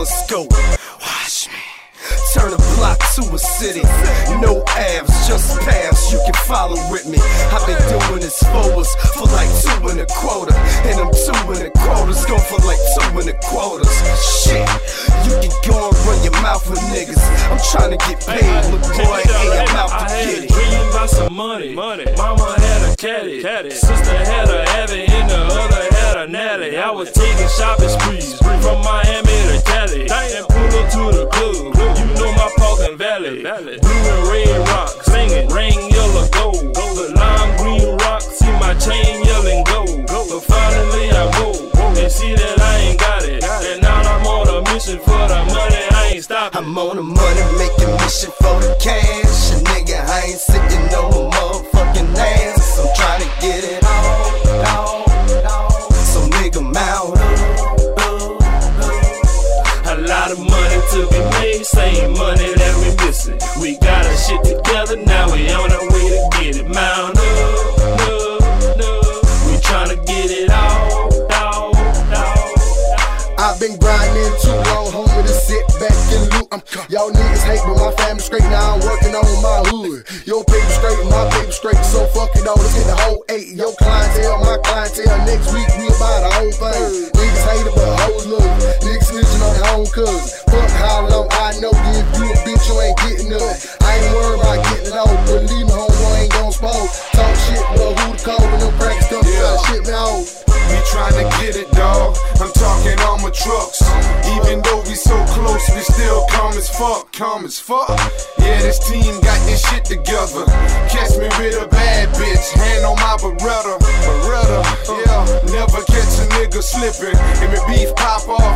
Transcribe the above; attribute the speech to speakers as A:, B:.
A: telescope. Watch me turn a block to a city. No abs, just paths, you can follow with me. I've been doing this for us for like 2 1/4. And them 2 1/4s go for like 2 1/4. Shit, you can go and run your mouth with niggas. I'm trying to get paid, look boy, hey, I'm out to get it.
B: I had a dream about some money. Mama had a caddy. Sister had a Avid and the other had a Natty. I was taking shopping sprees from Miami to Cali. And pull up to the club. You know my Parkin Valley. Blue and red rock, singing, ring yellow gold. The lime green rock, see my chain yelling gold. But finally I go and see that I ain't got it. And now I'm on a mission for the money, I ain't stopping.
A: I'm on a money making mission for the cash. And nigga, I ain't sitting on my motherfucking ass. I'm trying to get it all. So nigga, mount
B: a lot of money to be made, same money that we missing. We got our shit together, now we on our way to get it. Mount up, we tryna get it all.
C: I've been grinding too long, homie, to sit back and loot. Y'all niggas hate, but my family straight, now I'm working on my hood. Your paper straight, my paper straight, so fuck it all, let's get the whole 8. Your clientele, my clientele, next week we about the whole thing. Niggas hate it, but hoes love it. Niggas snitching on their own cousin. Fuck how long I know you, if you a bitch, you ain't getting nothing. I ain't worried about getting it off, believe me, homeboy ain't gon' spoil. Talk shit, but who the call when them crackers come shit me off.
D: We tryna get it, dawg. I'm talking on my trucks. Even though we so close, we still calm as fuck. Yeah, this team got this shit together. Catch me with a bad bitch, hand on my Beretta. Yeah, never catch a nigga slipping. And me beef pop off,